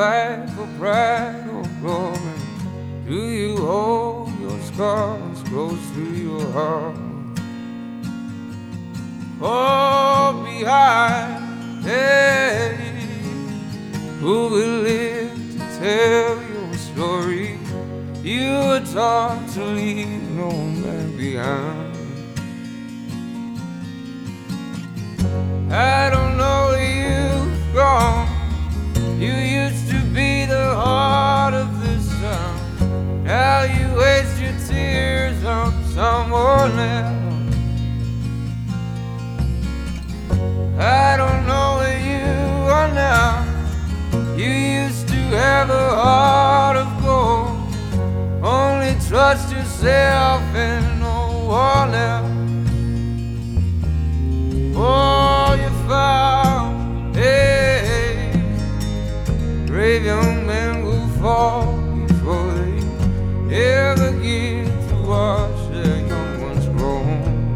fight for pride or glory? Do you hold your scars close to your heart? Or behind, hey, who will live to tell your story? You were taught to leave no man behind. I don't know where you've gone. You used to be the heart of this town. Now you waste your tears on someone else. I don't know where you are now. You used to have a heart of gold. Only trust yourself and no one else. Oh, you found, hey, brave young men will fall before they ever get to watch their young ones grow.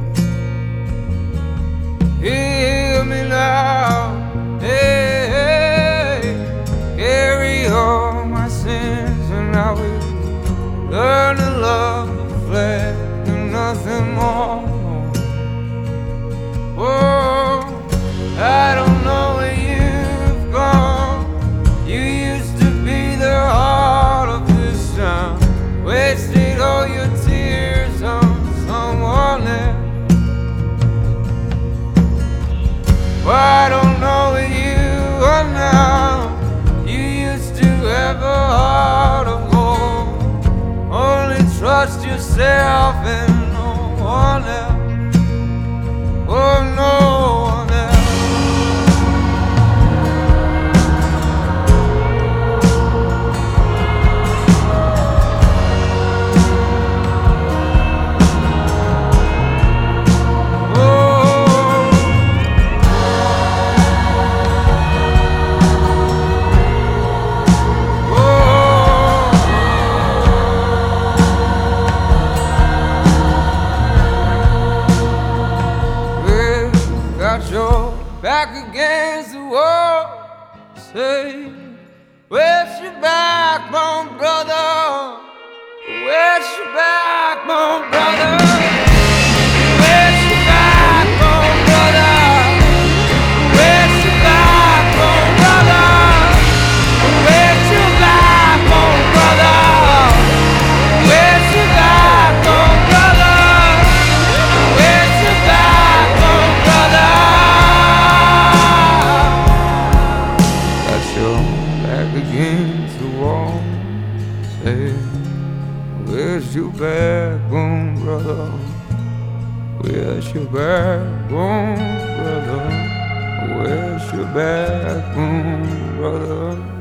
Hear me now, hey, carry all my sins and I will learn to love the flesh and nothing more. Oh, I don't know where you've gone. You used to be the heart of this town. Wasted all your tears on someone else. Well, I don't know where you are now. You used to have a heart of gold. Only trust yourself and no one else. Oh, no one else. Your back against the wall. Say, where's your backbone, brother? Where's your backbone, brother? Where's your backbone, brother? Where's your backbone, brother? Where's your backbone, brother? Where's your backbone, brother? Where's your backbone, brother? Back against the wall. Say, where's your backbone, brother? Where's your backbone, brother? Where's your backbone, brother?